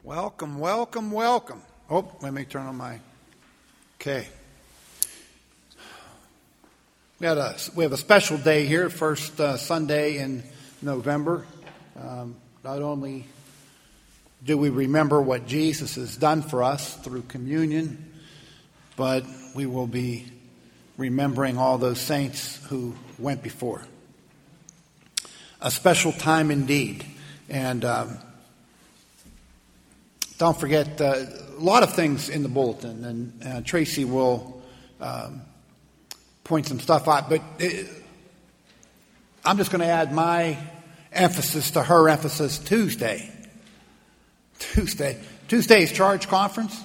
Welcome, welcome, welcome. Oh, let me turn on my... Okay. We have a special day here, first Sunday in November. Not only do we remember what Jesus has done for us through communion, but we will be remembering all those saints who went before. A special time indeed. And don't forget, a lot of things in the bulletin, and Tracy will point some stuff out. But I'm just going to add my emphasis to her emphasis. Tuesday is Charge Conference.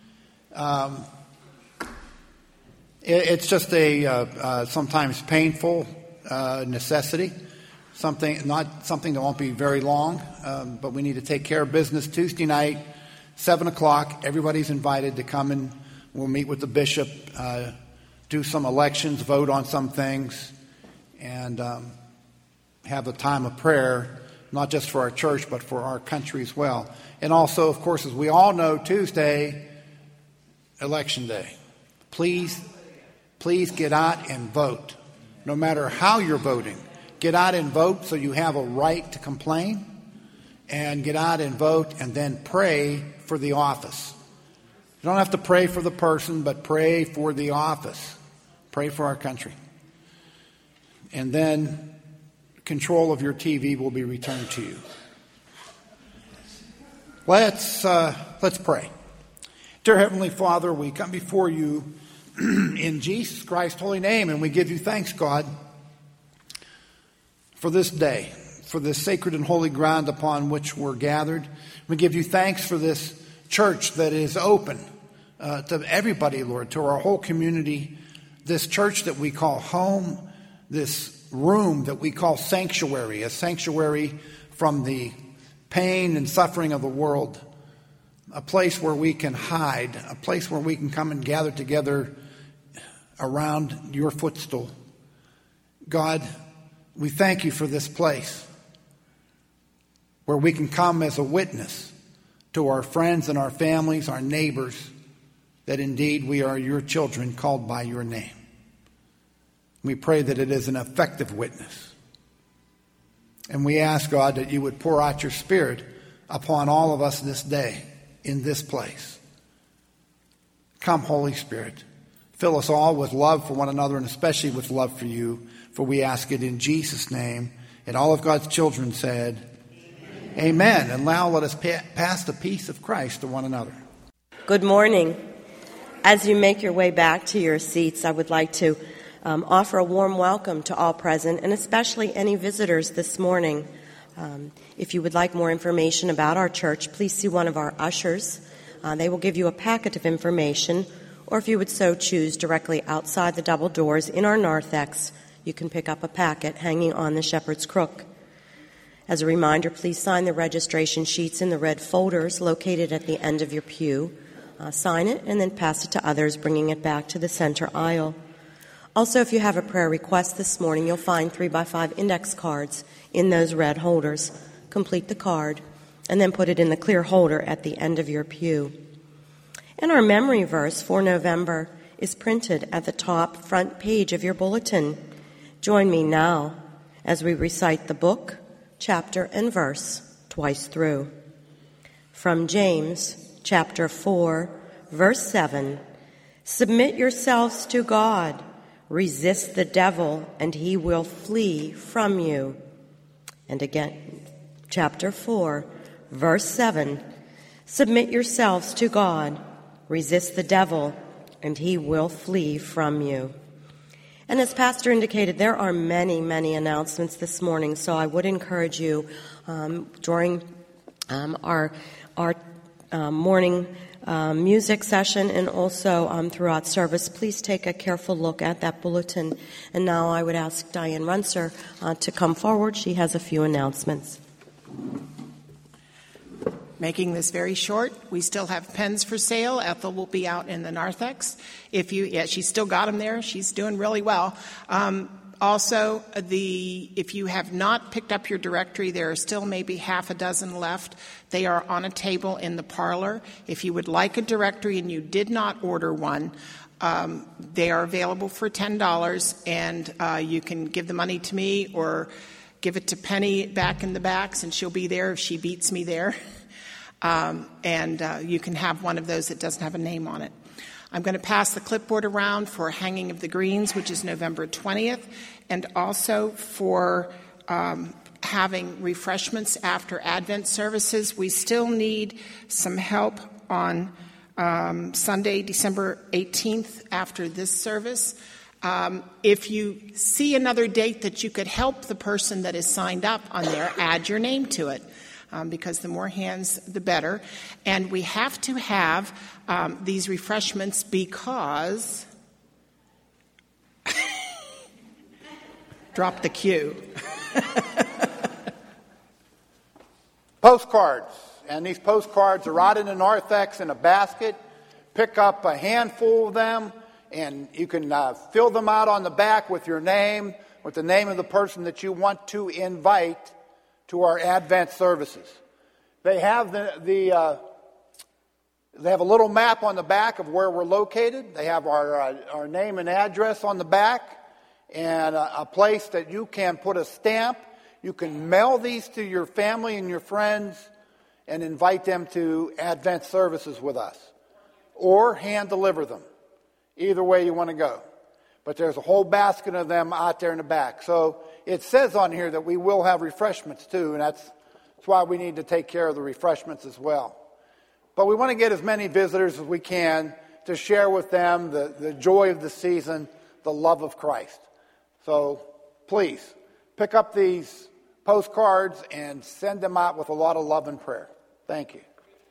It's just a sometimes painful necessity. Not something that won't be very long, but we need to take care of business. Tuesday night, 7 o'clock, everybody's invited to come, and we'll meet with the bishop, do some elections, vote on some things, and have a time of prayer, not just for our church, but for our country as well. And also, of course, as we all know, Tuesday, Election Day. Please get out and vote. No matter how you're voting, get out and vote so you have a right to complain, and get out and vote and then pray for the office. You don't have to pray for the person, but pray for the office. Pray for our country. And then control of your TV will be returned to you. Let's pray. Dear Heavenly Father, we come before you in Jesus Christ's holy name, and we give you thanks, God, for this day, for this sacred and holy ground upon which we're gathered. We give you thanks for this church that is open to everybody, Lord, to our whole community, this church that we call home, this room that we call sanctuary, a sanctuary from the pain and suffering of the world, a place where we can hide, a place where we can come and gather together around your footstool. God, we thank you for this place where we can come as a witness to our friends and our families, our neighbors, that indeed we are your children called by your name. We pray that it is an effective witness. And we ask, God, that you would pour out your Spirit upon all of us this day in this place. Come, Holy Spirit. Fill us all with love for one another and especially with love for you. For we ask it in Jesus' name. And all of God's children said, Amen. And now let us pass the peace of Christ to one another. Good morning. As you make your way back to your seats, I would like to offer a warm welcome to all present, and especially any visitors this morning. If you would like more information about our church, please see one of our ushers. They will give you a packet of information, or if you would so choose, directly outside the double doors in our narthex, you can pick up a packet hanging on the shepherd's crook. As a reminder, please sign the registration sheets in the red folders located at the end of your pew. Sign it and then pass it to others, bringing it back to the center aisle. Also, if you have a prayer request this morning, you'll find 3x5 index cards in those red holders. Complete the card and then put it in the clear holder at the end of your pew. And our memory verse for November is printed at the top front page of your bulletin. Join me now as we recite the book, chapter, and verse twice through. From James, chapter 4, verse 7, submit yourselves to God. Resist the devil, and he will flee from you. And again, chapter 4, verse 7, submit yourselves to God. Resist the devil, and he will flee from you. And as Pastor indicated, there are many, many announcements this morning, so I would encourage you during our morning music session and also throughout service, please take a careful look at that bulletin. And now I would ask Diane Runser to come forward. She has a few announcements. Making this very short, we still have pens for sale. Ethel will be out in the narthex. She's still got them there. She's doing really well. Also, if you have not picked up your directory, there are still maybe half a dozen left. They are on a table in the parlor. If you would like a directory and you did not order one, they are available for $10, and you can give the money to me or give it to Penny back in the back, since she'll be there if she beats me there. And you can have one of those that doesn't have a name on it. I'm going to pass the clipboard around for Hanging of the Greens, which is November 20th, and also for having refreshments after Advent services. We still need some help on Sunday, December 18th, after this service. If you see another date that you could help the person that is signed up on there, add your name to it. Because the more hands, the better. And we have to have these refreshments because... Drop the cue. Postcards. And these postcards are out in the narthex in a basket. Pick up a handful of them, and you can fill them out on the back with your name, with the name of the person that you want to invite to our Advent services. They have they have a little map on the back of where we're located. They have our name and address on the back, and a place that you can put a stamp. You can mail these to your family and your friends and invite them to Advent services with us, or hand deliver them. Either way you want to go. But there's a whole basket of them out there in the back. So it says on here that we will have refreshments too, and that's why we need to take care of the refreshments as well. But we want to get as many visitors as we can to share with them the joy of the season, the love of Christ. So please, pick up these postcards and send them out with a lot of love and prayer. Thank you.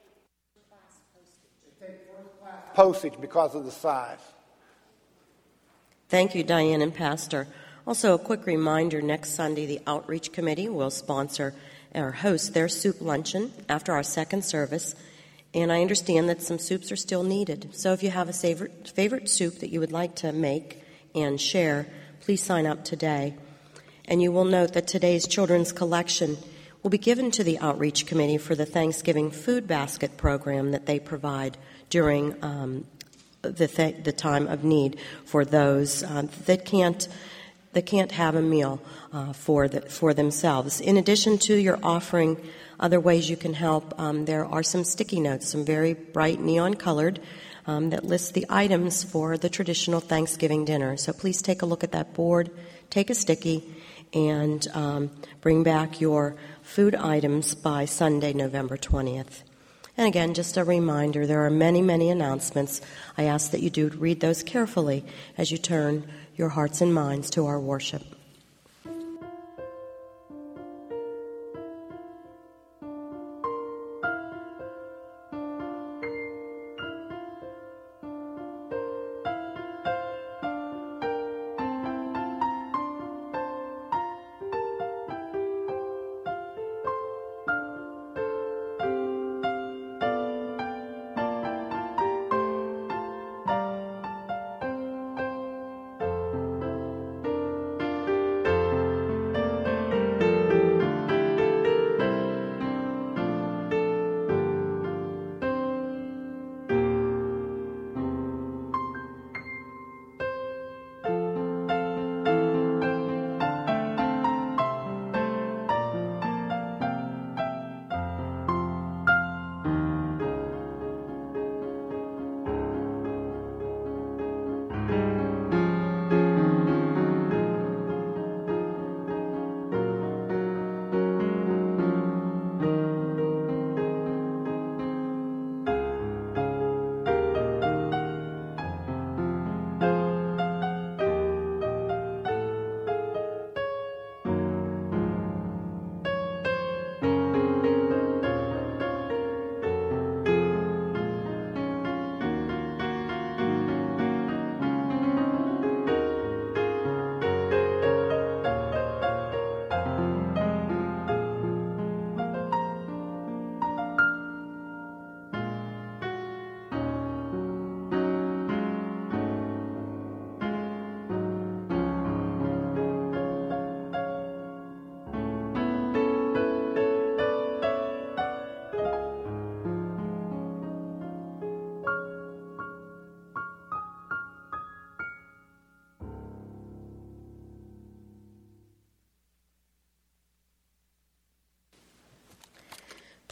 Postage because of the size. Thank you, Diane and Pastor. Also, a quick reminder, next Sunday, the Outreach Committee will sponsor or host their soup luncheon after our second service, and I understand that some soups are still needed. So if you have a favorite soup that you would like to make and share, please sign up today. And you will note that today's children's collection will be given to the Outreach Committee for the Thanksgiving Food Basket program that they provide during the time of need for those that can't have a meal for themselves. In addition to your offering, other ways you can help, there are some sticky notes, some very bright neon colored, that list the items for the traditional Thanksgiving dinner. So please take a look at that board, take a sticky, and bring back your food items by Sunday, November 20th. And again, just a reminder, there are many, many announcements. I ask that you do read those carefully as you turn your hearts and minds to our worship.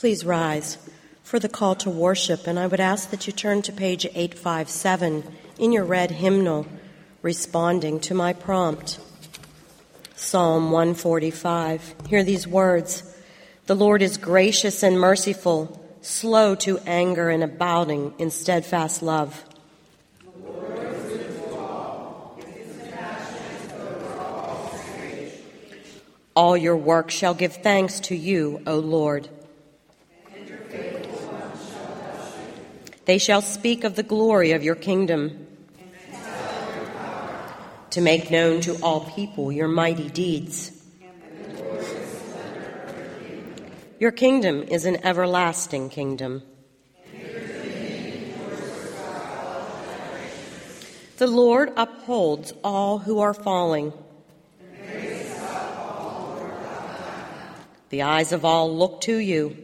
Please rise for the call to worship, and I would ask that you turn to page 857 in your red hymnal, responding to my prompt. Psalm 145. Hear these words. The Lord is gracious and merciful, slow to anger and abounding in steadfast love. All your work shall give thanks to you, O Lord. They shall speak of the glory of your kingdom, to make known to all people your mighty deeds. Your kingdom is an everlasting kingdom. The Lord upholds all who are falling. The eyes of all look to you.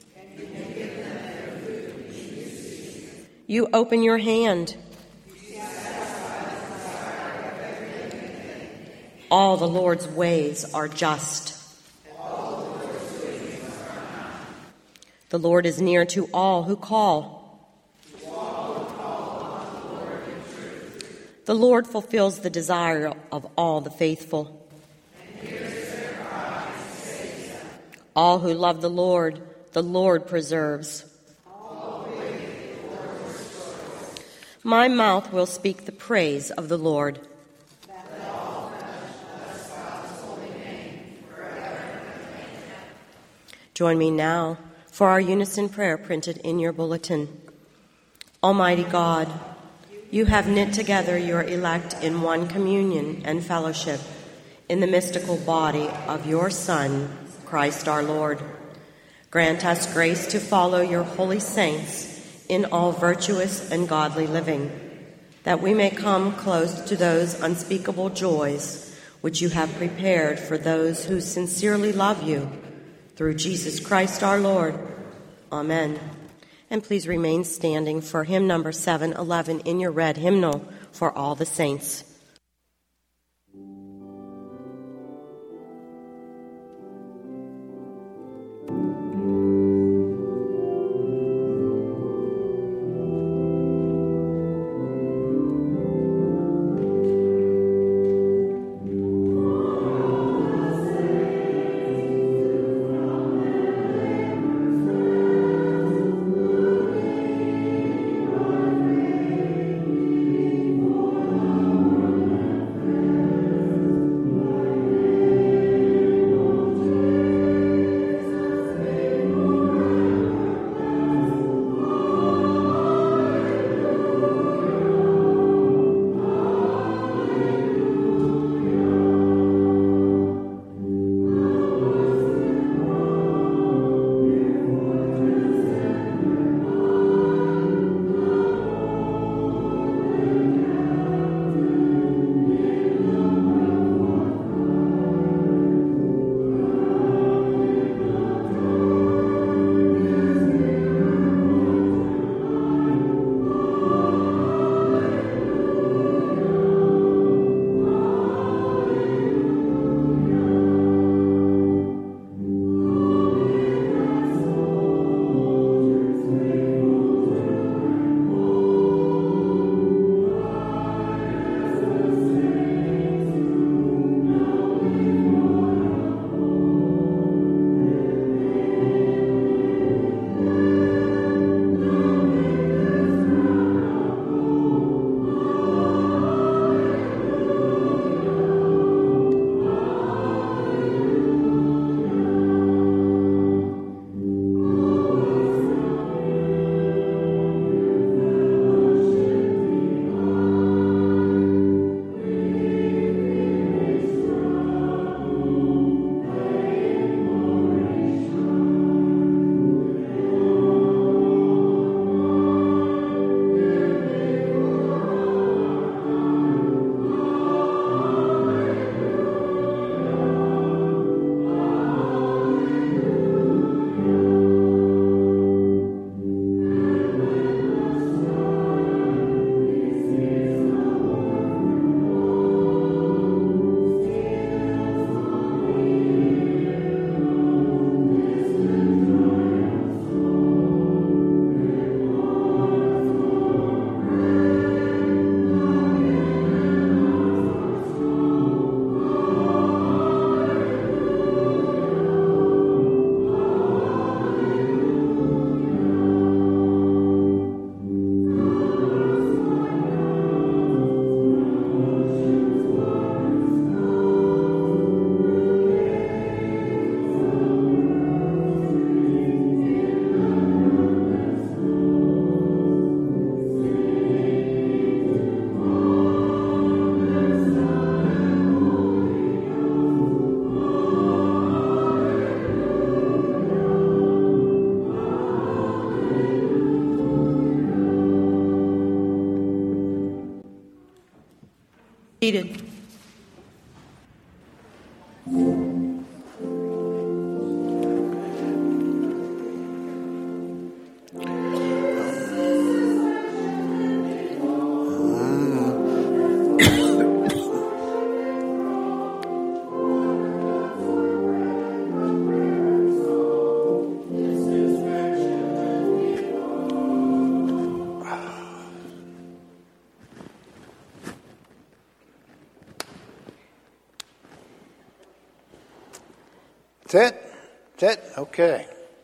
You open your hand. All the Lord's ways are just. The Lord is near to all who call. The Lord fulfills the desire of all the faithful. All who love the Lord preserves. My mouth will speak the praise of the Lord. Join me now for our unison prayer printed in your bulletin. Almighty God, you have knit together your elect in one communion and fellowship in the mystical body of your Son, Christ our Lord. Grant us grace to follow your holy saints in all virtuous and godly living, that we may come close to those unspeakable joys which you have prepared for those who sincerely love you. Through Jesus Christ our Lord. Amen. And please remain standing for hymn number 711 in your red hymnal, For All the Saints. Seated. That's it? That's it? Okay.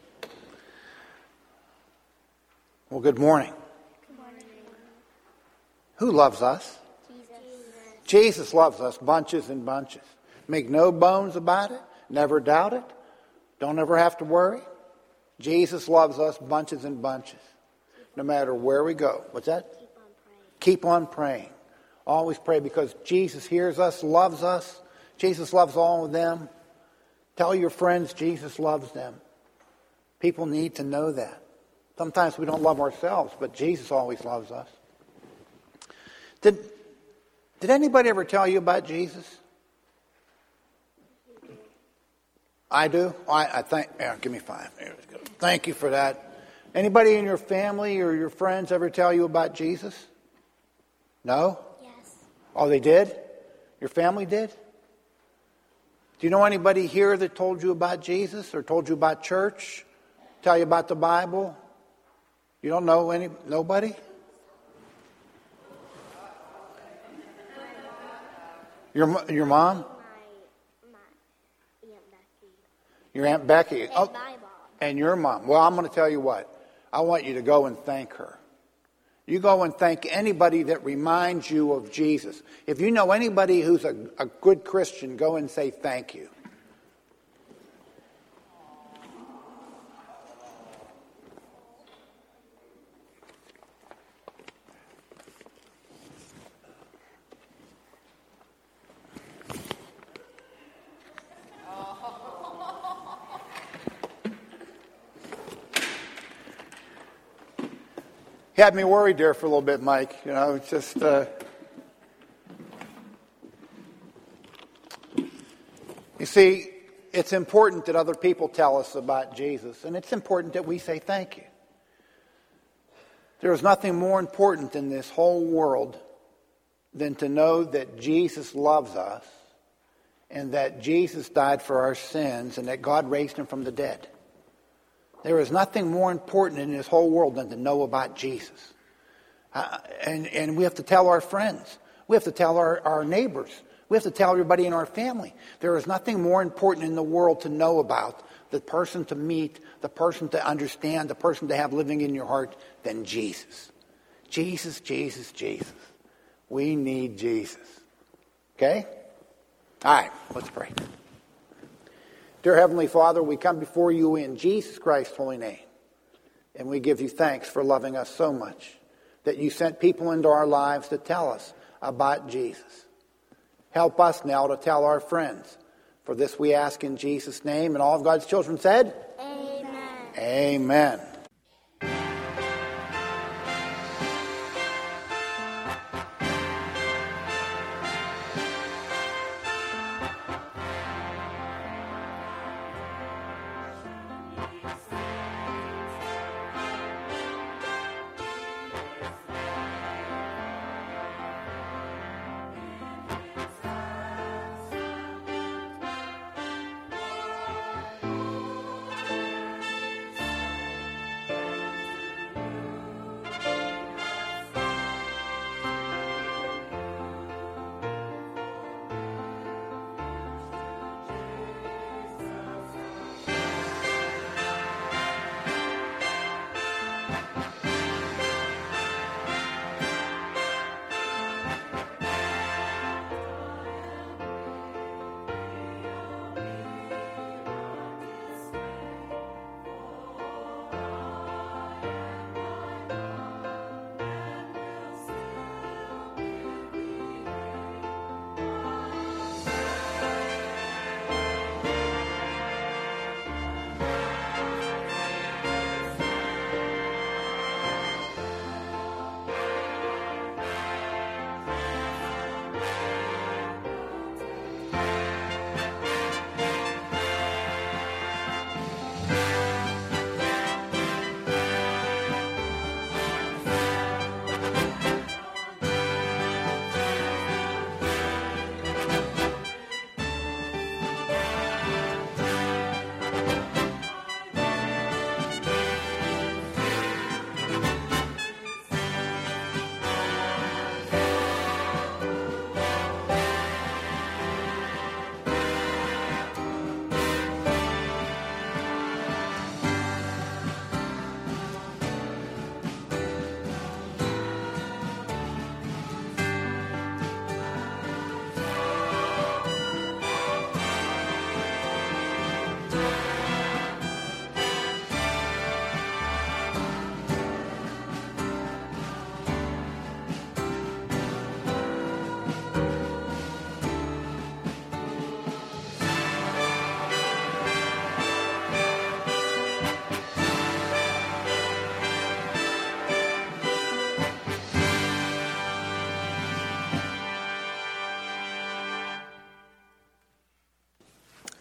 Well, good morning. Good morning. Who loves us? Jesus loves us bunches and bunches. Make no bones about it. Never doubt it. Don't ever have to worry. Jesus loves us bunches and bunches. No matter where we go. What's that? Keep on praying. Always pray because Jesus hears us, loves us. Jesus loves all of them. Tell your friends Jesus loves them. People need to know that. Sometimes we don't love ourselves, but Jesus always loves us. Did anybody ever tell you about Jesus? I do? I think, give me 5. There we go. Thank you for that. Anybody in your family or your friends ever tell you about Jesus? No? Yes. Oh, they did? Your family did? Do you know anybody here that told you about Jesus or told you about church? Tell you about the Bible? You don't know nobody? Your mom? My Aunt Becky. Your Aunt Becky. And Oh, my mom. and your mom. Well, I'm going to tell you what. I want you to go and thank her. You go and thank anybody that reminds you of Jesus. If you know anybody who's a good Christian, go and say thank you. You had me worried there for a little bit, Mike. You know, it's just... You see, it's important that other people tell us about Jesus, and it's important that we say thank you. There is nothing more important in this whole world than to know that Jesus loves us and that Jesus died for our sins and that God raised him from the dead. There is nothing more important in this whole world than to know about Jesus. And we have to tell our friends. We have to tell our neighbors. We have to tell everybody in our family. There is nothing more important in the world to know about, the person to meet, the person to understand, the person to have living in your heart than Jesus. Jesus, Jesus, Jesus. We need Jesus. Okay? All right, let's pray. Dear Heavenly Father, we come before you in Jesus Christ's holy name. And we give you thanks for loving us so much that you sent people into our lives to tell us about Jesus. Help us now to tell our friends. For this we ask in Jesus' name. And all of God's children said? Amen. Amen.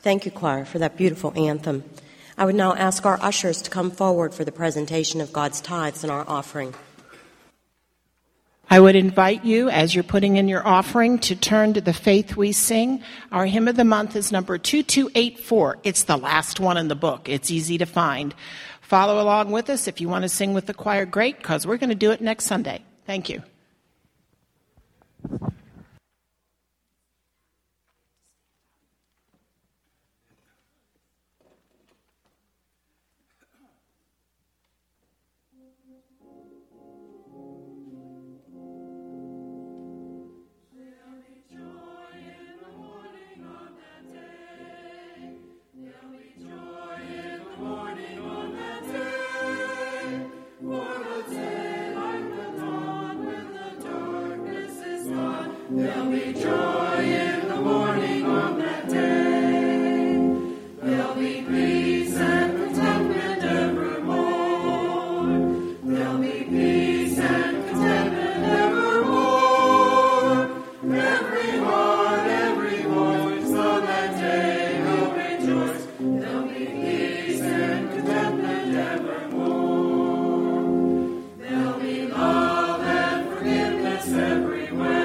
Thank you, choir, for that beautiful anthem. I would now ask our ushers to come forward for the presentation of God's tithes and our offering. I would invite you, as you're putting in your offering, to turn to the Faith We Sing. Our hymn of the month is number 2284. It's the last one in the book. It's easy to find. Follow along with us. If you want to sing with the choir, great, because we're going to do it next Sunday. Thank you. There'll be joy in the morning on that day. There'll be peace and contentment evermore. There'll be peace and contentment evermore. Every heart, every voice on that day will rejoice. There'll be peace and contentment evermore. There'll be love and forgiveness everywhere.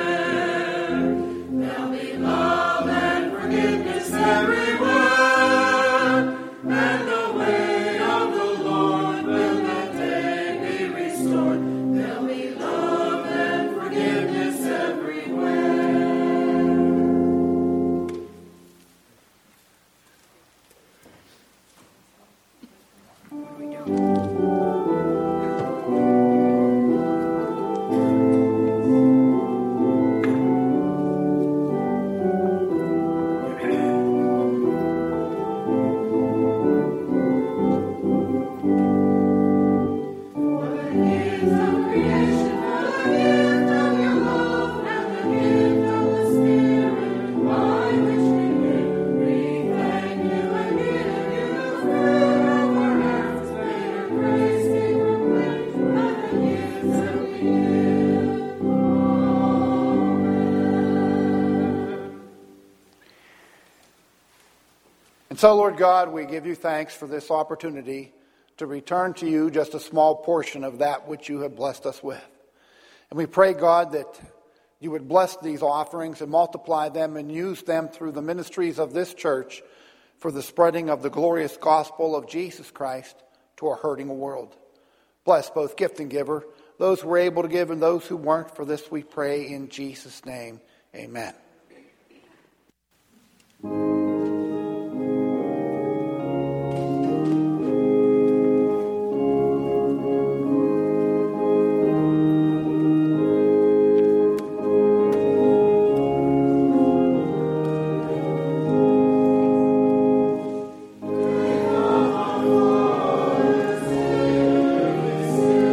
So, Lord God, we give you thanks for this opportunity to return to you just a small portion of that which you have blessed us with. And we pray, God, that you would bless these offerings and multiply them and use them through the ministries of this church for the spreading of the glorious gospel of Jesus Christ to a hurting world. Bless both gift and giver, those who were able to give and those who weren't. For this we pray in Jesus' name. Amen.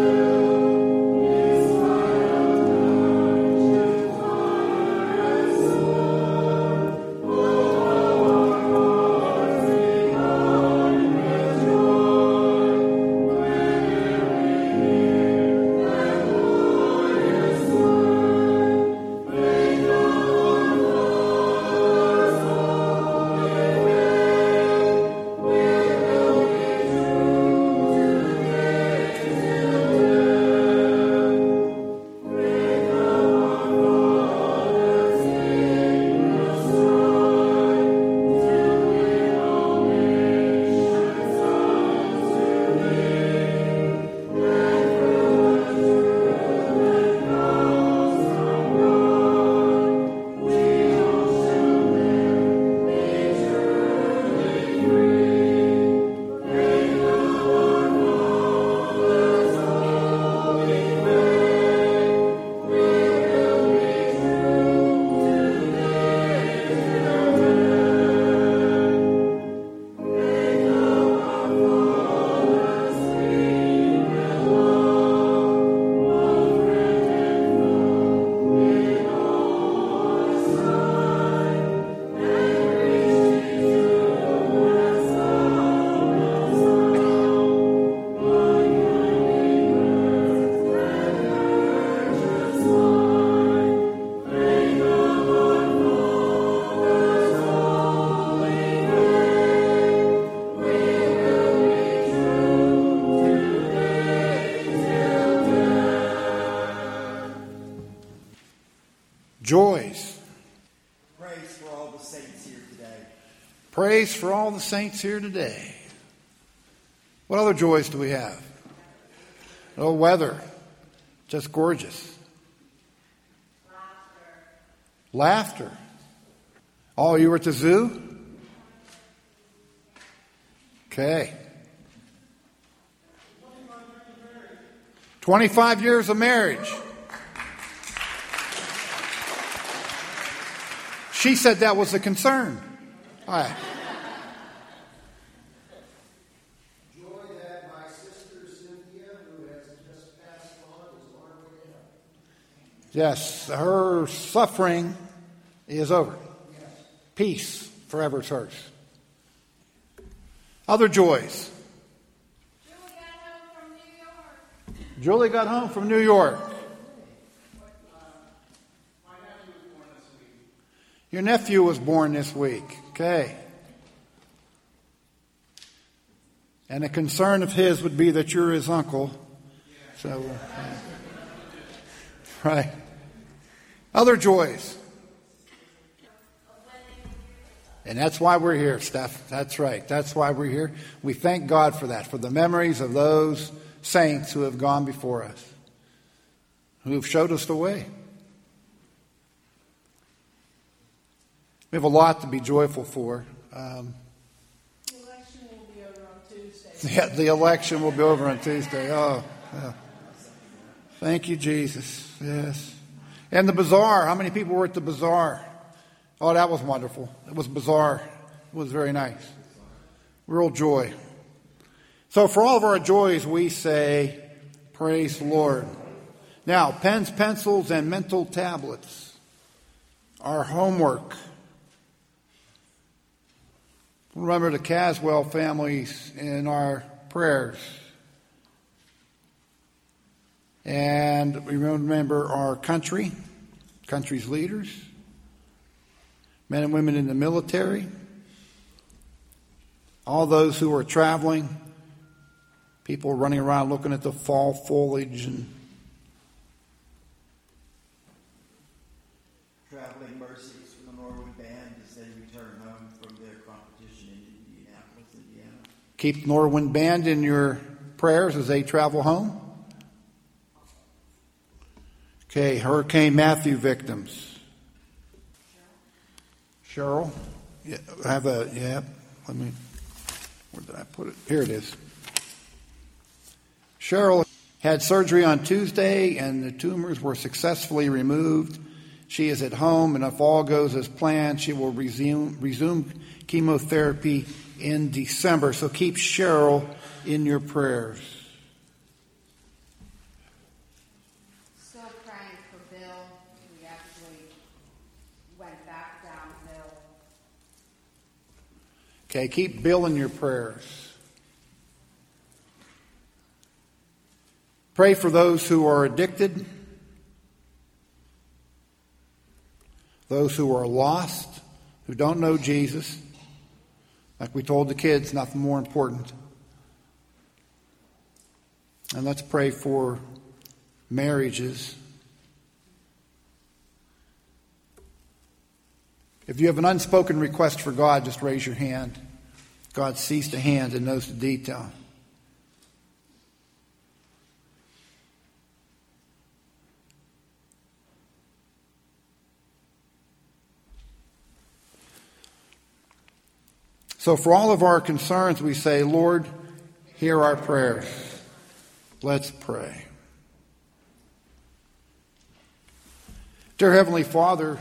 Yes. Joys. Praise for all the saints here today. Praise for all the saints here today. What other joys do we have? Oh, weather. Just gorgeous. Laughter. Oh, you were at the zoo? Okay. 25 years of marriage. She said that was a concern. All right. Joy that my sister Cynthia, who has just passed on, is on her way up. Yes, her suffering is over. Yes. Peace forever is hers. Other joys. Julie got home from New York. Your nephew was born this week. Okay. And a concern of his would be that you're his uncle. So, right. Other joys. And that's why we're here, Steph. That's right. That's why we're here. We thank God for that, for the memories of those saints who have gone before us, who have showed us the way. We have a lot to be joyful for. The election will be over on Tuesday. Yeah, the election will be over on Tuesday. Oh, yeah. Thank you, Jesus. Yes. And the bazaar. How many people were at the bazaar? Oh, that was wonderful. It was bizarre. It was very nice. Real joy. So for all of our joys, we say, praise the Lord. Now, pens, pencils, and mental tablets. Our homework. Remember the Caswell families in our prayers. And we remember our country's leaders, men and women in the military, all those who are traveling, people running around looking at the fall foliage and Traveling mercies for the Norwood Band as they return home from their competition in Indianapolis, Indiana. keep the Norwood Band in your prayers as they travel home. Okay, Hurricane Matthew victims. Cheryl, yeah, where did I put it? Here it is. Cheryl had surgery on Tuesday and the tumors were successfully removed. She is at home, and if all goes as planned, she will resume chemotherapy in December. So keep Cheryl in your prayers. Still praying for Bill. We actually went back downhill. Okay, keep Bill in your prayers. Pray for those who are addicted, those who are lost, who don't know Jesus. Like we told the kids, nothing more important. And let's pray for marriages. If you have an unspoken request for God, just raise your hand. God sees the hand and knows the detail. So for all of our concerns, we say, Lord, hear our prayers. Let's pray. Dear Heavenly Father,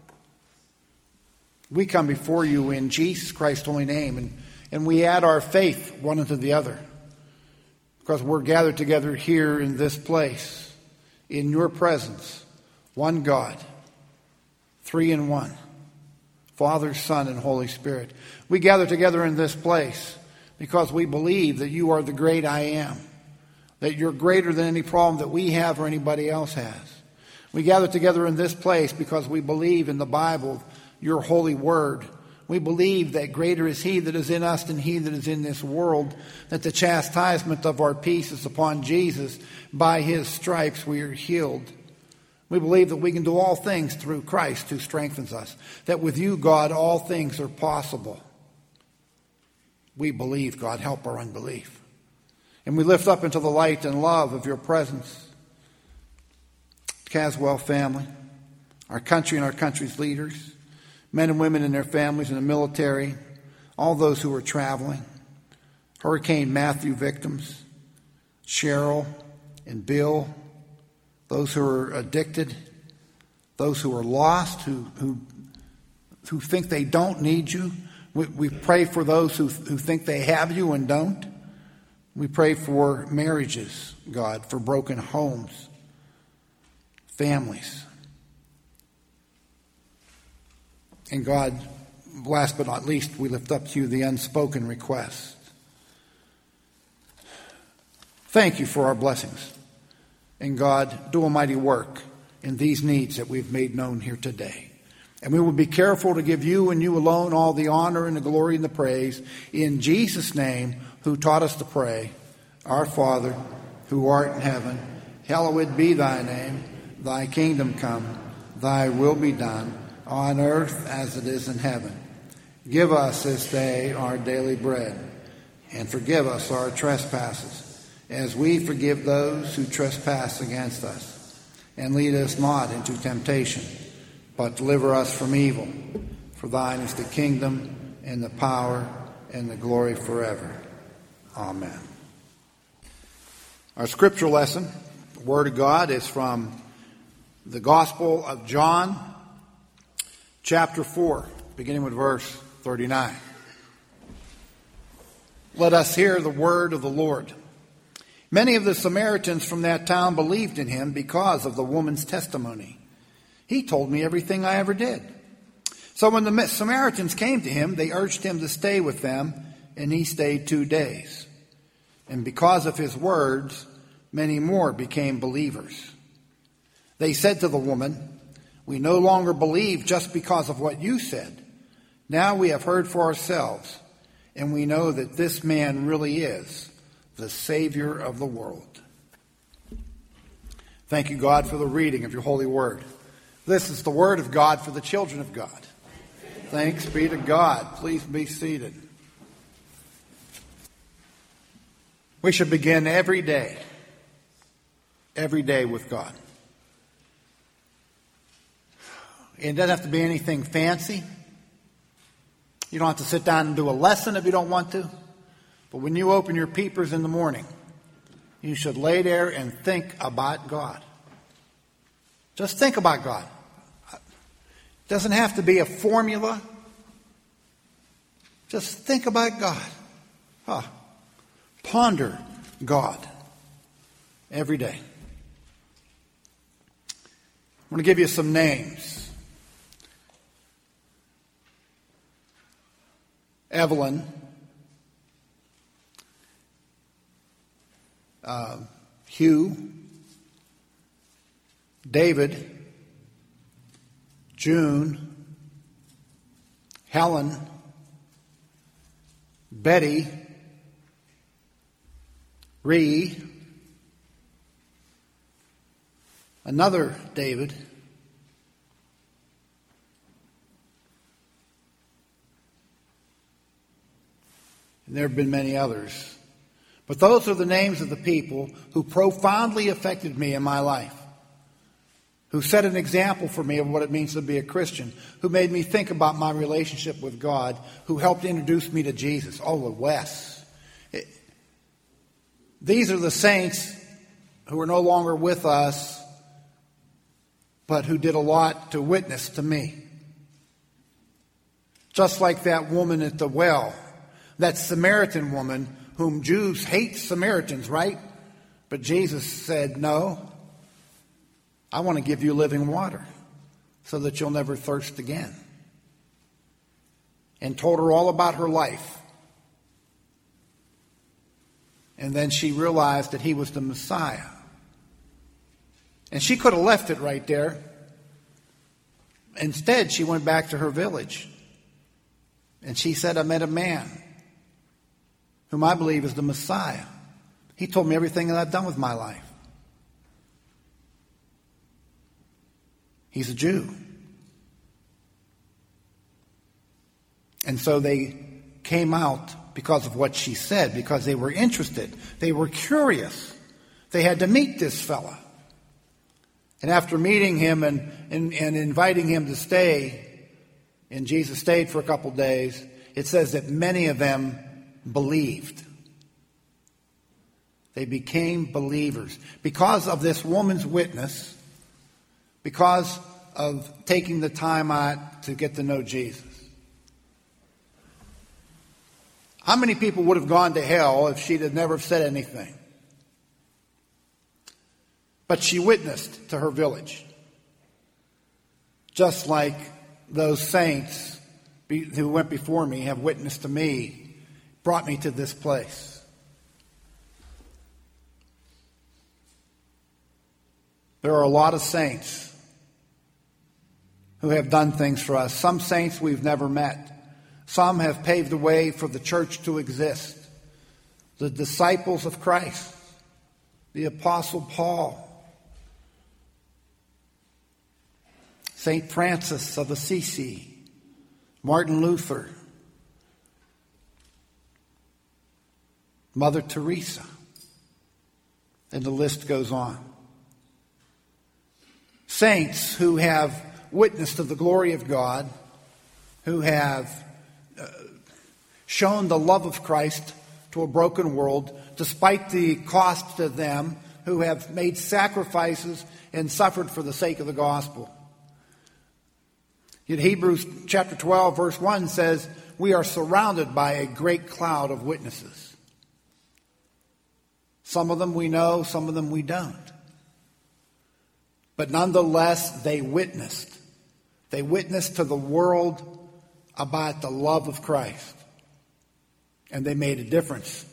we come before you in Jesus Christ's holy name, and we add our faith one unto the other, because we're gathered together here in this place, in your presence, one God, three in one. Father, Son, and Holy Spirit. We gather together in this place because we believe that you are the great I am, that you're greater than any problem that we have or anybody else has. We gather together in this place because we believe in the Bible, your holy word. We believe that greater is he that is in us than he that is in this world, that the chastisement of our peace is upon Jesus. By his stripes we are healed. We believe that we can do all things through Christ who strengthens us. That with you, God, all things are possible. We believe, God, help our unbelief. And we lift up into the light and love of your presence Caswell family, our country and our country's leaders, men and women and their families in the military, all those who are traveling, Hurricane Matthew victims, Cheryl and Bill, those who are addicted, those who are lost, who think they don't need you. We pray for those who think they have you and don't. We pray for marriages, God, for broken homes, families. And God, last but not least, we lift up to you the unspoken request. Thank you for our blessings. And God, do a mighty work in these needs that we've made known here today. And we will be careful to give you and you alone all the honor and the glory and the praise. In Jesus' name, who taught us to pray, Our Father, who art in heaven, hallowed be thy name. Thy kingdom come, thy will be done, on earth as it is in heaven. Give us this day our daily bread, and forgive us our trespasses, as we forgive those who trespass against us. And lead us not into temptation, but deliver us from evil. For thine is the kingdom, and the power, and the glory forever. Amen. Our scripture lesson, the Word of God, is from the Gospel of John, chapter 4, beginning with verse 39. Let us hear the word of the Lord. Many of the Samaritans from that town believed in him because of the woman's testimony. He told me everything I ever did. So when the Samaritans came to him, they urged him to stay with them, and he stayed 2 days. And because of his words, many more became believers. They said to the woman, "We no longer believe just because of what you said. Now we have heard for ourselves, and we know that this man really is the Savior of the world." Thank you, God, for the reading of your holy word. This is the word of God for the children of God. Thanks be to God. Please be seated. We should begin every day with God. It doesn't have to be anything fancy. You don't have to sit down and do a lesson if you don't want to. But when you open your peepers in the morning, you should lay there and think about God. Just think about God. It doesn't have to be a formula. Just think about God. Ponder God every day. I'm going to give you some names. Evelyn, Hugh, David, June, Helen, Betty, Ree, another David, and there have been many others. But those are the names of the people who profoundly affected me in my life, who set an example for me of what it means to be a Christian, who made me think about my relationship with God, who helped introduce me to Jesus. Oh, the Wes. These are the saints who are no longer with us, but who did a lot to witness to me. Just like that woman at the well, that Samaritan woman whom Jews hate Samaritans, right? But Jesus said, "No, I want to give you living water so that you'll never thirst again." And told her all about her life. And then she realized that he was the Messiah. And she could have left it right there. Instead, she went back to her village. And she said, "I met a man whom I believe is the Messiah. He told me everything that I've done with my life." He's a Jew. And so they came out because of what she said, because they were interested. They were curious. They had to meet this fella. And after meeting him and inviting him to stay, and Jesus stayed for a couple days, it says that many of them believed. They became believers because of this woman's witness, because of taking the time out to get to know Jesus. How many people would have gone to hell if she'd have never said anything? But she witnessed to her village. Just like those saints who went before me have witnessed to me, brought me to this place. There are a lot of saints who have done things for us. Some saints we've never met. Some have paved the way for the church to exist. The disciples of Christ, the Apostle Paul, St. Francis of Assisi, Martin Luther, Mother Teresa, and the list goes on. Saints who have witnessed to the glory of God, who have shown the love of Christ to a broken world, despite the cost to them, who have made sacrifices and suffered for the sake of the gospel. In Hebrews chapter 12, verse 1 says, we are surrounded by a great cloud of witnesses. Some of them we know, some of them we don't. But nonetheless, they witnessed. They witnessed to the world about the love of Christ. And they made a difference.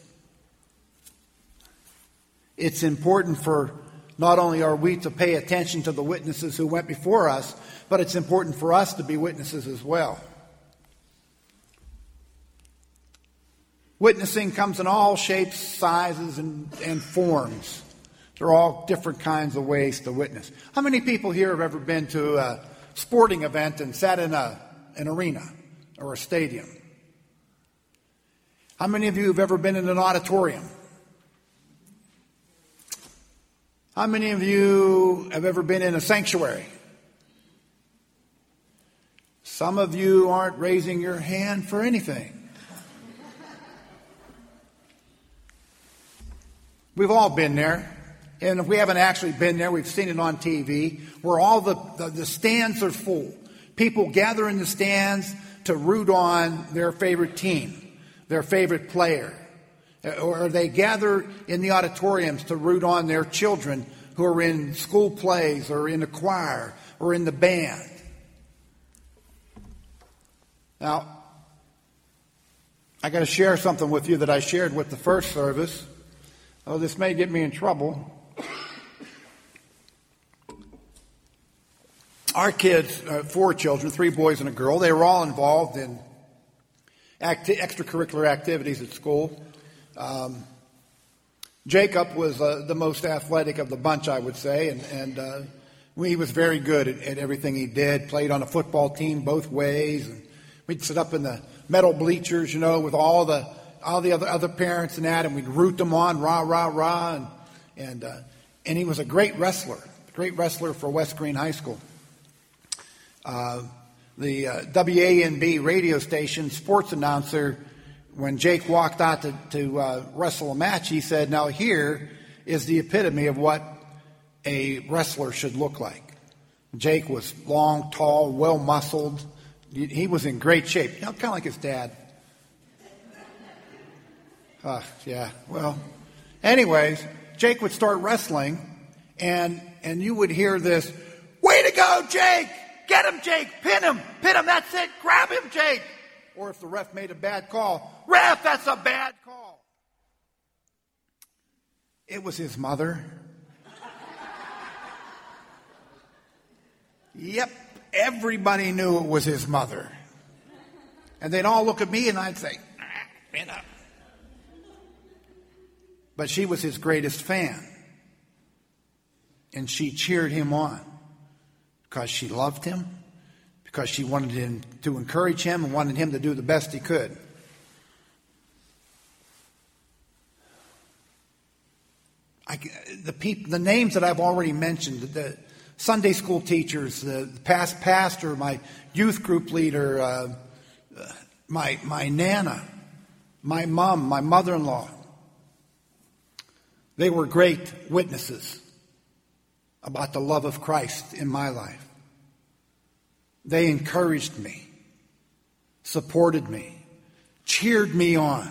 It's important for, not only are we to pay attention to the witnesses who went before us, but it's important for us to be witnesses as well. Witnessing comes in all shapes, sizes, and forms. There are all different kinds of ways to witness. How many people here have ever been to a sporting event and sat in an arena or a stadium? How many of you have ever been in an auditorium? How many of you have ever been in a sanctuary? Some of you aren't raising your hand for anything. We've all been there. And if we haven't actually been there, we've seen it on TV, where all the stands are full. People gather in the stands to root on their favorite team, their favorite player. Or they gather in the auditoriums to root on their children who are in school plays or in the choir or in the band. Now, I got to share something with you that I shared with the first service. Oh, this may get me in trouble. Our kids, 4 children, 3 boys and a girl, they were all involved in extracurricular activities at school. Jacob was the most athletic of the bunch, I would say, and he was very good at everything he did. Played on a football team both ways, and we'd sit up in the metal bleachers, with all the other parents and that, and we'd root them on, rah, rah, rah, and he was a great wrestler for West Green High School. The WANB radio station sports announcer, when Jake walked out to wrestle a match, he said, now here is the epitome of what a wrestler should look like. Jake was long, tall, well-muscled. He was in great shape, kind of like his dad. Yeah, well, anyways, Jake would start wrestling, and you would hear this, way to go, Jake! Get him, Jake! Pin him! That's it! Grab him, Jake! Or if the ref made a bad call, ref, that's a bad call. It was his mother. Yep, everybody knew it was his mother. And they'd all look at me and I'd say, man up. But she was his greatest fan. And she cheered him on. because she loved him, because she wanted him to encourage him and wanted him to do the best he could. The names that I've already mentioned, the Sunday school teachers, the past pastor, my youth group leader, my Nana, my mom, my mother-in-law, they were great witnesses about the love of Christ in my life. They encouraged me, supported me, cheered me on.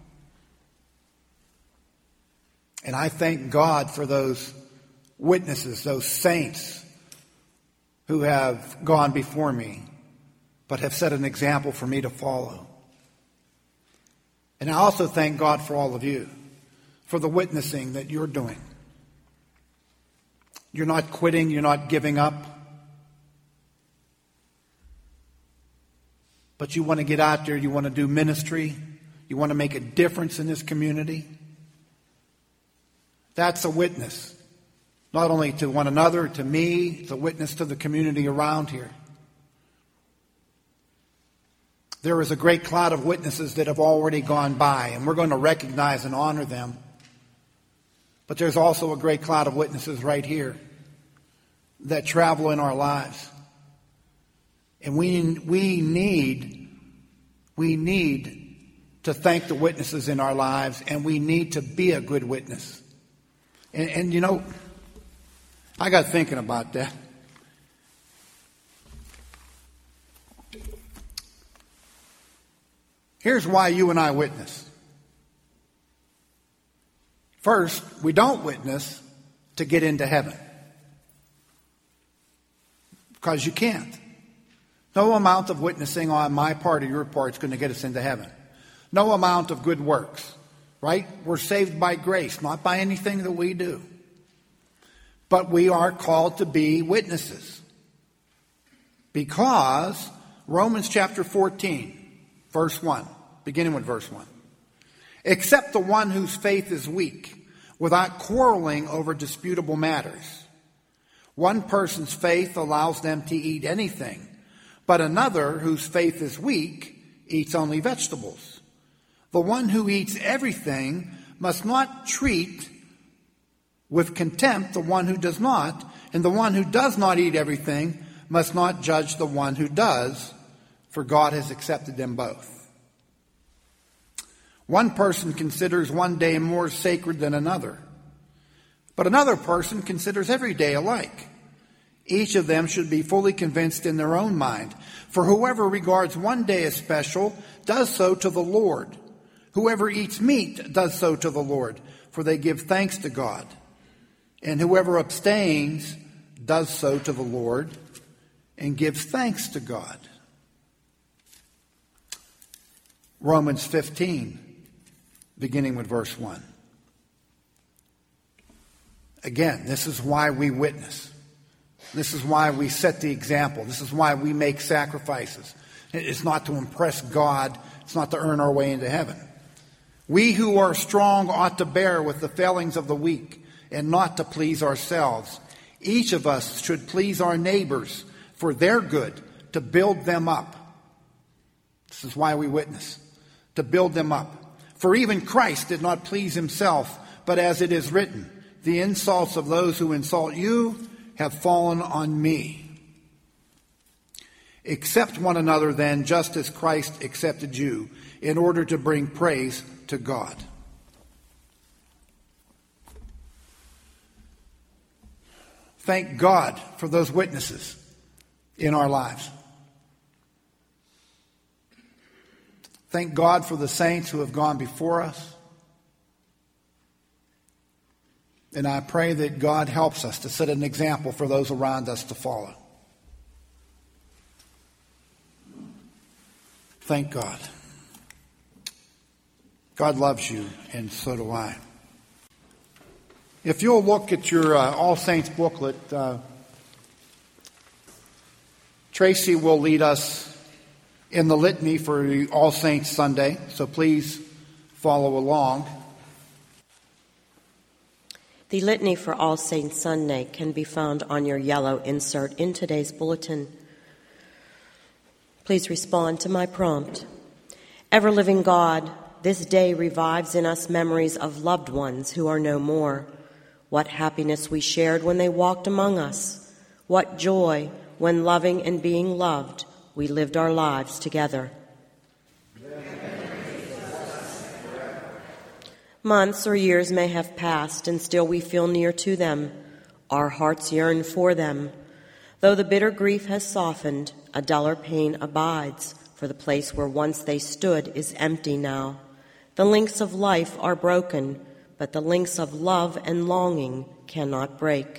And I thank God for those witnesses, those saints who have gone before me, but have set an example for me to follow. And I also thank God for all of you, for the witnessing that you're doing. You're not quitting, you're not giving up, but you want to get out there, you want to do ministry, you want to make a difference in this community. That's a witness, not only to one another, to me, it's a witness to the community around here. There is a great cloud of witnesses that have already gone by, and we're going to recognize and honor them. But there's also a great cloud of witnesses right here that travel in our lives. And we need to thank the witnesses in our lives, and we need to be a good witness. And you know, I got thinking about that. Here's why you and I witness. First, we don't witness to get into heaven. Because you can't. No amount of witnessing on my part or your part is going to get us into heaven. No amount of good works. Right? We're saved by grace, not by anything that we do. But we are called to be witnesses. Because Romans chapter 14, verse 1, beginning with verse 1. Except the one whose faith is weak, without quarreling over disputable matters. One person's faith allows them to eat anything, but another whose faith is weak eats only vegetables. The one who eats everything must not treat with contempt the one who does not, and the one who does not eat everything must not judge the one who does, for God has accepted them both. One person considers one day more sacred than another, but another person considers every day alike. Each of them should be fully convinced in their own mind, for whoever regards one day as special does so to the Lord. Whoever eats meat does so to the Lord, for they give thanks to God. And whoever abstains does so to the Lord and gives thanks to God. Romans 15, beginning with verse 1. Again, this is why we witness. This is why we set the example. This is why we make sacrifices. It's not to impress God. It's not to earn our way into heaven. We who are strong ought to bear with the failings of the weak and not to please ourselves. Each of us should please our neighbors for their good, to build them up. This is why we witness, to build them up. For even Christ did not please himself, but as it is written, the insults of those who insult you have fallen on me. Accept one another then, just as Christ accepted you, in order to bring praise to God. Thank God for those witnesses in our lives. Thank God for the saints who have gone before us. And I pray that God helps us to set an example for those around us to follow. Thank God. God loves you, and so do I. If you'll look at your All Saints booklet, Tracy will lead us in the litany for All Saints Sunday, so please follow along. The litany for All Saints Sunday can be found on your yellow insert in today's bulletin. Please respond to my prompt. Ever-living God, this day revives in us memories of loved ones who are no more. What happiness we shared when they walked among us. What joy when, loving and being loved, we lived our lives together. Months or years may have passed, and still we feel near to them. Our hearts yearn for them. Though the bitter grief has softened, a duller pain abides, for the place where once they stood is empty now. The links of life are broken, but the links of love and longing cannot break.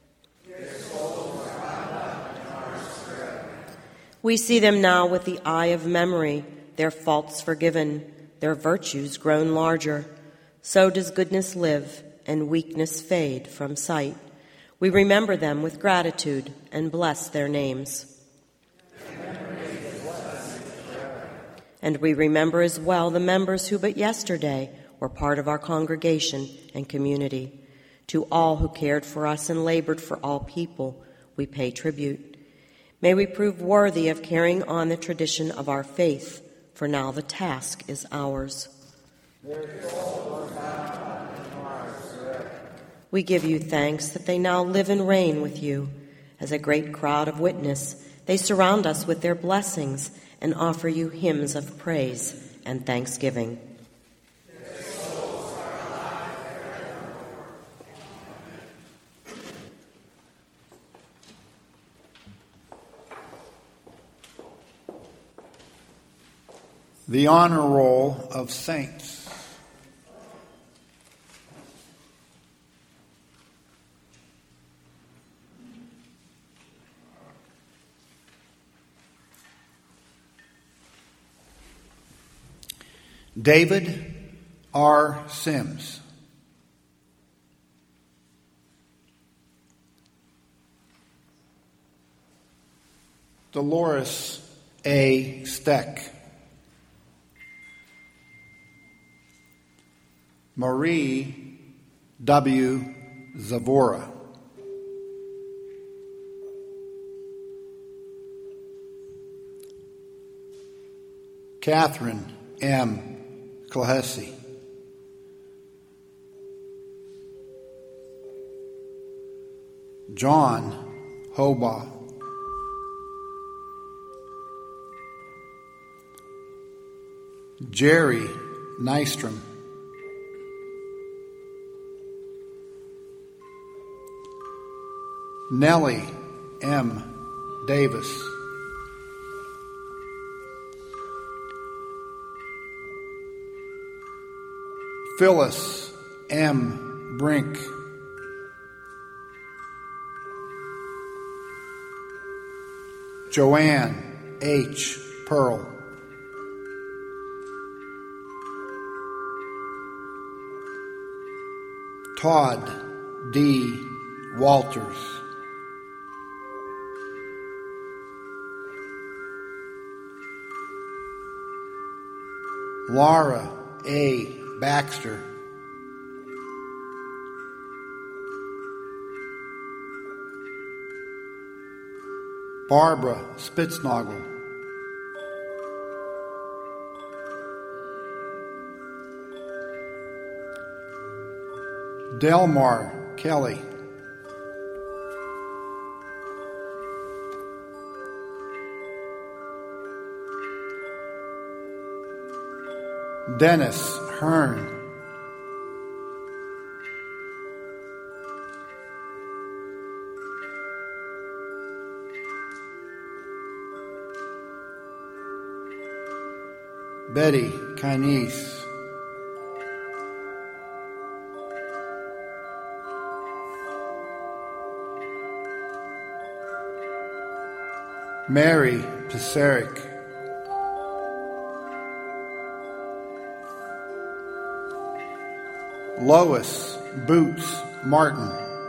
We see them now with the eye of memory, their faults forgiven, their virtues grown larger. So does goodness live and weakness fade from sight. We remember them with gratitude and bless their names. And we remember as well the members who but yesterday were part of our congregation and community. To all who cared for us and labored for all people, we pay tribute. May we prove worthy of carrying on the tradition of our faith, for now the task is ours. We give you thanks that they now live and reign with you. As a great crowd of witness, they surround us with their blessings and offer you hymns of praise and thanksgiving. The honor roll of saints. David R. Sims. Dolores A. Steck. Marie W. Zavora. Catherine M. Klahesi. John Hobaugh. Jerry Nystrom. Nellie M. Davis. Phyllis M. Brink. Joanne H. Pearl. Todd D. Walters. Laura A. Baxter. Barbara Spitznagel. Delmar Kelly. Dennis Hearn. Betty Kines. Mary Pisaric. Lois Boots Martin.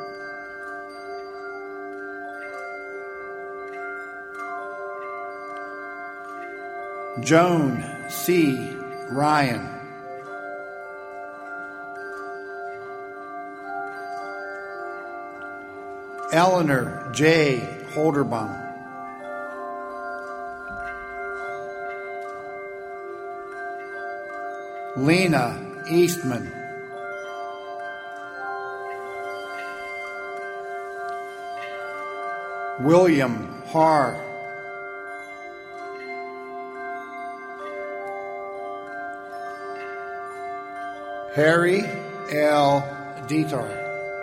Joan C. Ryan. Eleanor J. Holderbaum. Lena Eastman. William Haar. Harry L. Dieter.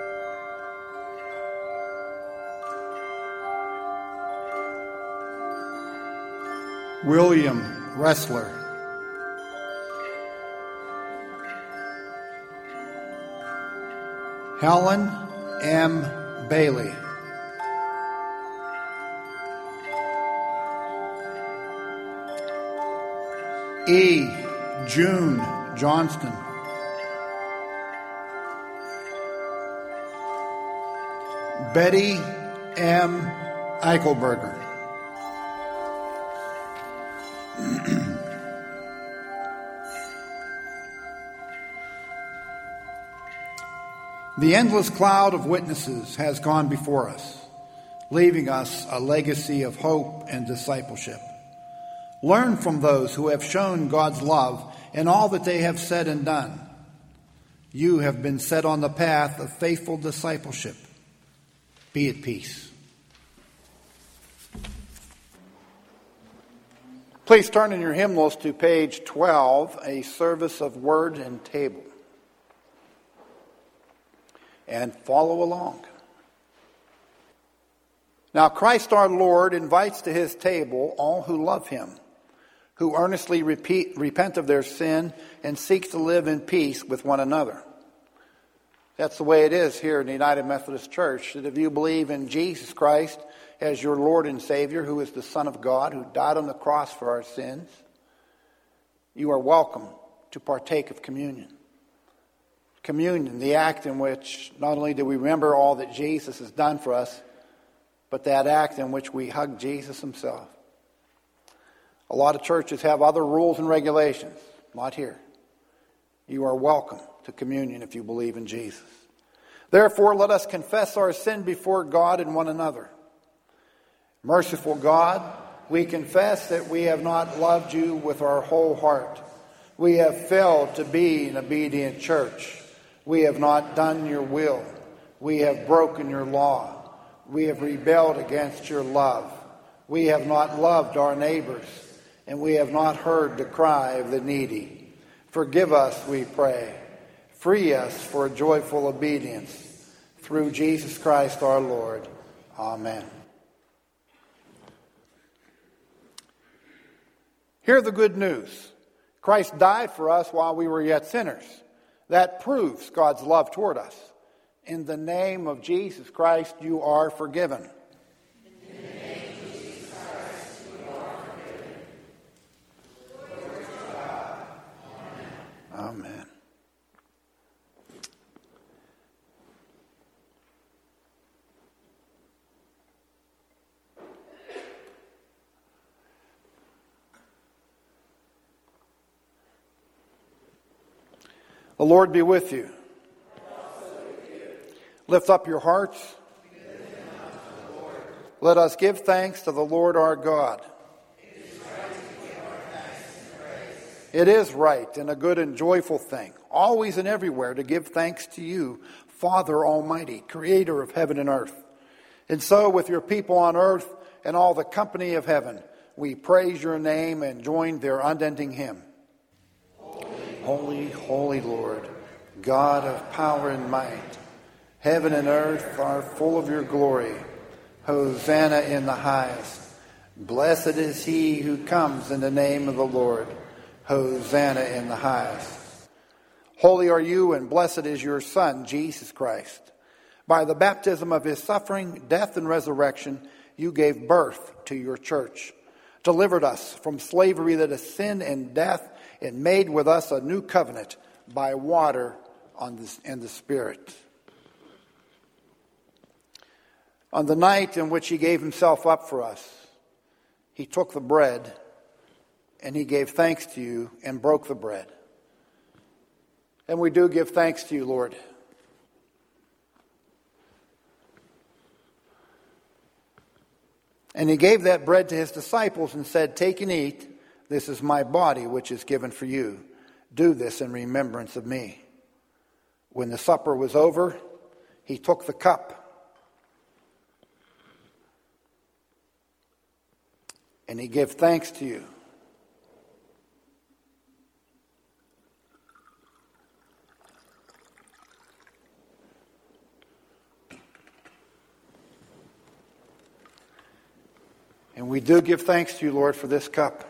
William Ressler. Helen M. Bailey. E. June Johnston. Betty M. Eichelberger. The endless cloud of witnesses has gone before us, leaving us a legacy of hope and discipleship. Learn from those who have shown God's love in all that they have said and done. You have been set on the path of faithful discipleship. Be at peace. Please turn in your hymnals to page 12, a service of word and table, and follow along. Now Christ our Lord invites to his table all who love him, who earnestly repent of their sin and seek to live in peace with one another. That's the way it is here in the United Methodist Church, that if you believe in Jesus Christ as your Lord and Savior, who is the Son of God, who died on the cross for our sins, you are welcome to partake of communion. Communion, the act in which not only do we remember all that Jesus has done for us, but that act in which we hug Jesus himself. A lot of churches have other rules and regulations. Not here. You are welcome to communion if you believe in Jesus. Therefore, let us confess our sin before God and one another. Merciful God, we confess that we have not loved you with our whole heart. We have failed to be an obedient church. We have not done your will. We have broken your law. We have rebelled against your love. We have not loved our neighbors, and we have not heard the cry of the needy. Forgive us, we pray. Free us for joyful obedience. Through Jesus Christ our Lord. Amen. Hear the good news. Christ died for us while we were yet sinners. That proves God's love toward us. In the name of Jesus Christ, you are forgiven. In the name of Jesus Christ, you are forgiven. Glory to God. Amen. Amen. The Lord be with you. Lift up your hearts. Let us give thanks to the Lord our God. It is right and a good and joyful thing, always and everywhere, to give thanks to you, Father Almighty, Creator of heaven and earth. And so with your people on earth and all the company of heaven, we praise your name and join their unending hymn. Holy, holy Lord, God of power and might, heaven and earth are full of your glory. Hosanna in the highest. Blessed is he who comes in the name of the Lord. Hosanna in the highest. Holy are you, and blessed is your Son, Jesus Christ. By the baptism of his suffering, death, and resurrection, you gave birth to your church, delivered us from slavery that is sin and death, and made with us a new covenant by water and the Spirit. On the night in which he gave himself up for us, he took the bread and he gave thanks to you and broke the bread. And we do give thanks to you, Lord. And he gave that bread to his disciples and said, "Take and eat. This is my body, which is given for you. Do this in remembrance of me." When the supper was over, he took the cup. And he gave thanks to you. And we do give thanks to you, Lord, for this cup.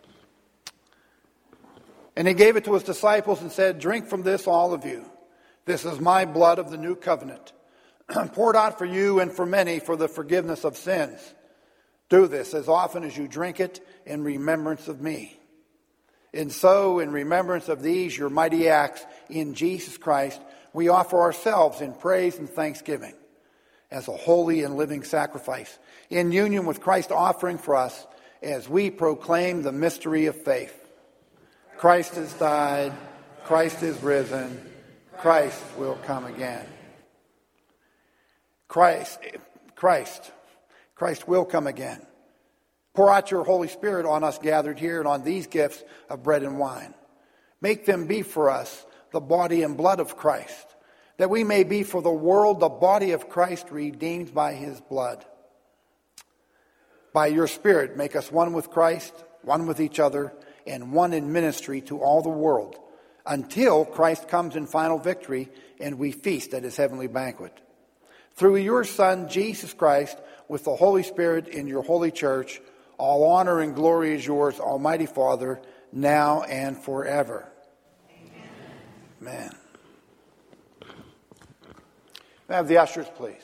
And he gave it to his disciples and said, "Drink from this, all of you. This is my blood of the new covenant, poured out for you and for many for the forgiveness of sins. Do this as often as you drink it in remembrance of me. And so, in remembrance of these, your mighty acts in Jesus Christ, we offer ourselves in praise and thanksgiving as a holy and living sacrifice, in union with Christ's offering for us as we proclaim the mystery of faith. Christ has died. Christ is risen. Christ will come again." Christ will come again. Pour out your Holy Spirit on us gathered here and on these gifts of bread and wine. Make them be for us the body and blood of Christ, that we may be for the world the body of Christ redeemed by his blood. By your Spirit, make us one with Christ, one with each other, and one in ministry to all the world, until Christ comes in final victory and we feast at his heavenly banquet. Through your Son, Jesus Christ, with the Holy Spirit in your holy church, all honor and glory is yours, Almighty Father, now and forever. Amen. May I have the ushers, please?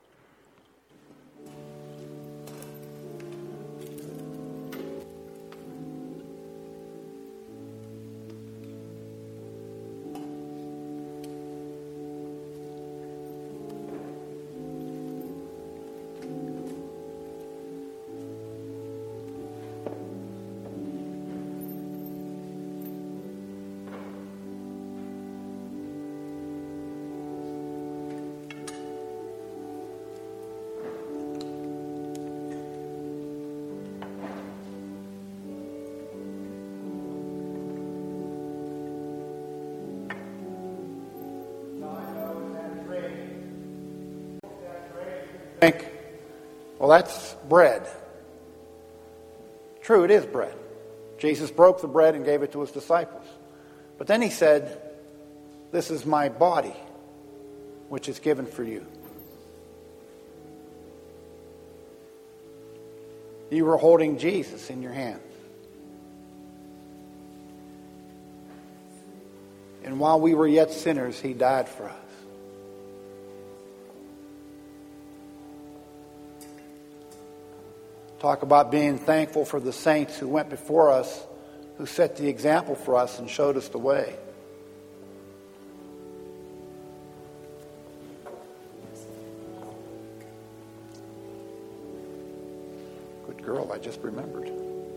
Think, well, that's bread. True, it is bread. Jesus broke the bread and gave it to his disciples. But then he said, "This is my body, which is given for you." You were holding Jesus in your hands. And while we were yet sinners, he died for us. Talk about being thankful for the saints who went before us, who set the example for us and showed us the way. Good girl, I just remembered.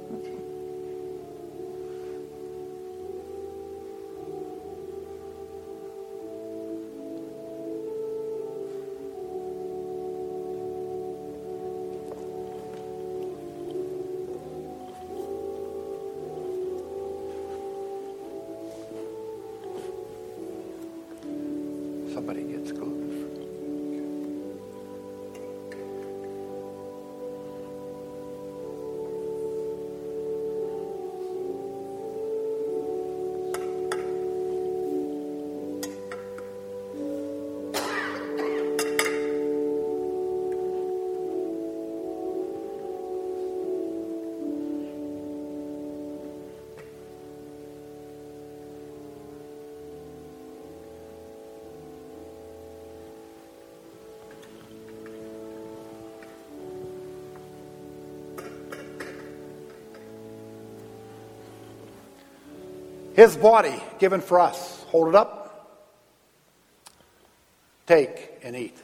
Somebody gets gluten. His body given for us. Hold it up. Take and eat.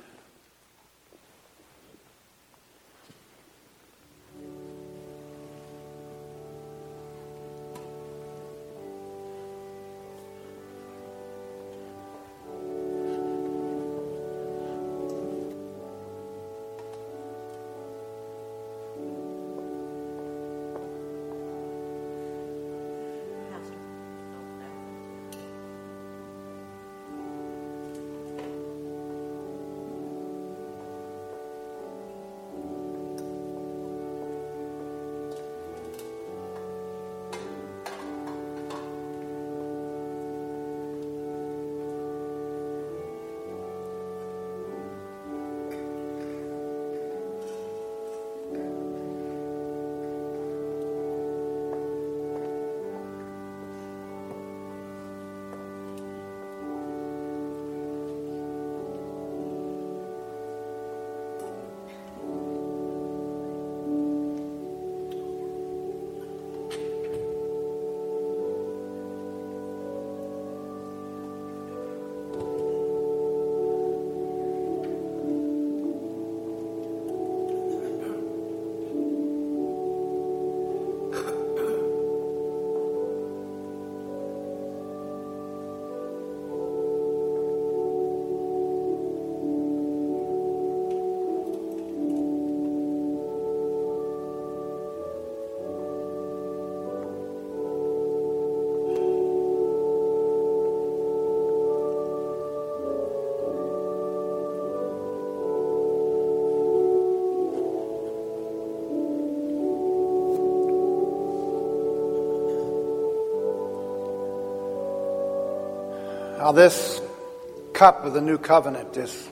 Now this cup of the new covenant, this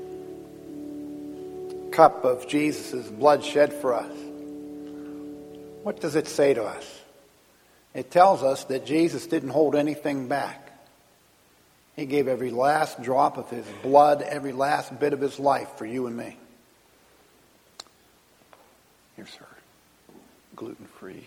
cup of Jesus' blood shed for us, what does it say to us? It tells us that Jesus didn't hold anything back. He gave every last drop of his blood, every last bit of his life for you and me. Here, sir. Gluten-free.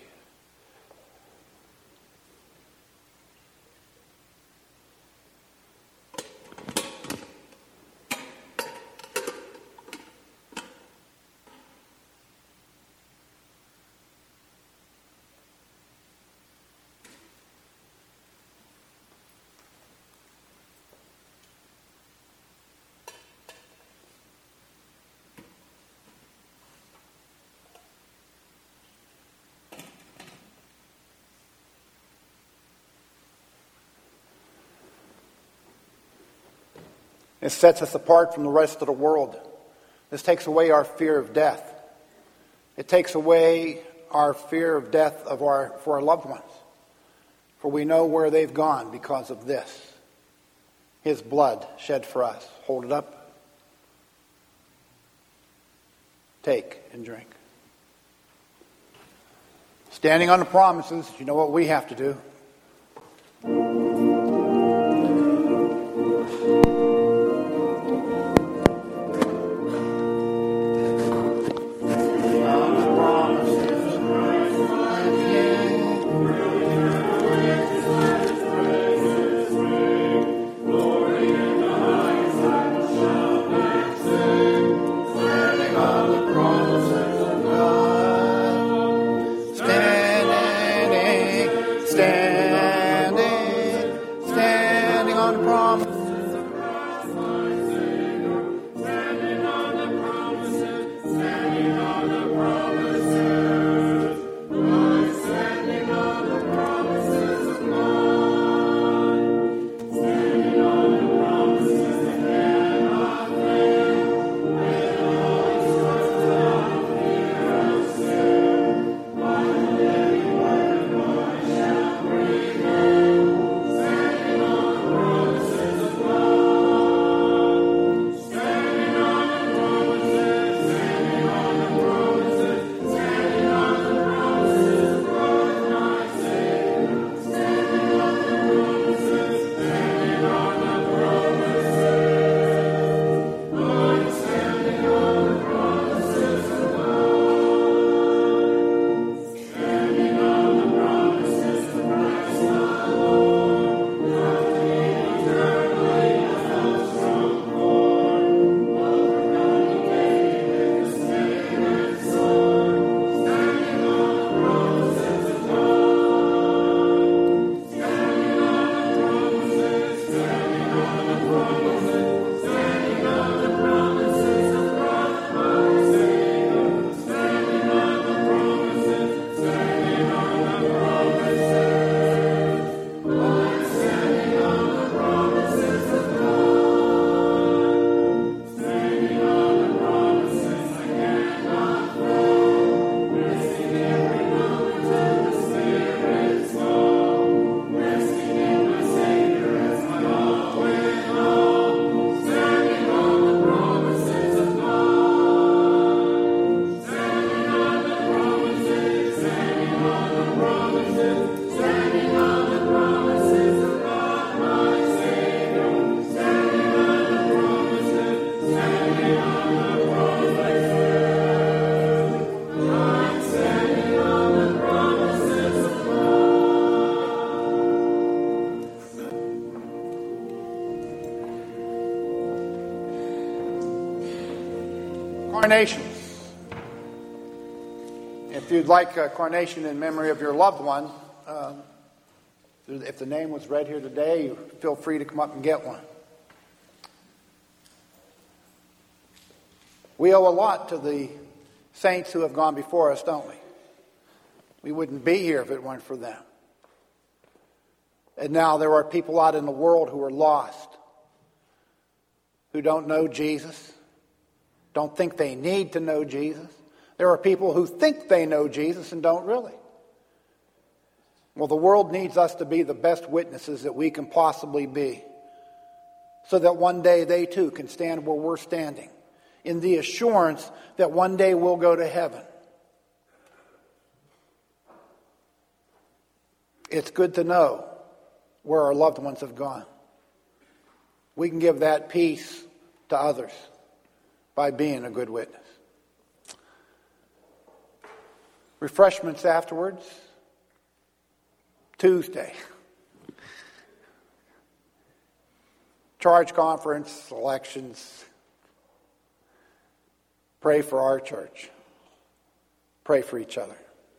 It sets us apart from the rest of the world. This takes away our fear of death. It takes away our fear of death for our loved ones. For we know where they've gone because of this. His blood shed for us. Hold it up. Take and drink. Standing on the promises, you know what we have to do. Carnations. If you'd like a carnation in memory of your loved one, if the name was read here today, you feel free to come up and get one. We owe a lot to the saints who have gone before us, don't we? We wouldn't be here if it weren't for them. And now there are people out in the world who are lost, who don't know Jesus, don't think they need to know Jesus. There are people who think they know Jesus and don't really. Well, the world needs us to be the best witnesses that we can possibly be so that one day they too can stand where we're standing, in the assurance that one day we'll go to heaven. It's good to know where our loved ones have gone. We can give that peace to others by being a good witness. Refreshments afterwards. Tuesday. Charge conference, elections. Pray for our church. Pray for each other.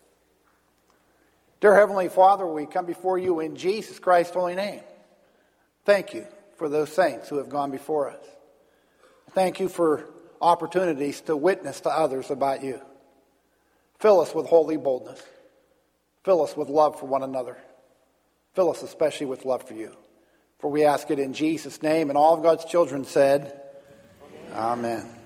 Dear Heavenly Father, we come before you in Jesus Christ's holy name. Thank you for those saints who have gone before us. Thank you for opportunities to witness to others about you. Fill us with holy boldness. Fill us with love for one another. Fill us especially with love for you. For we ask it in Jesus' name, and all of God's children said, Amen.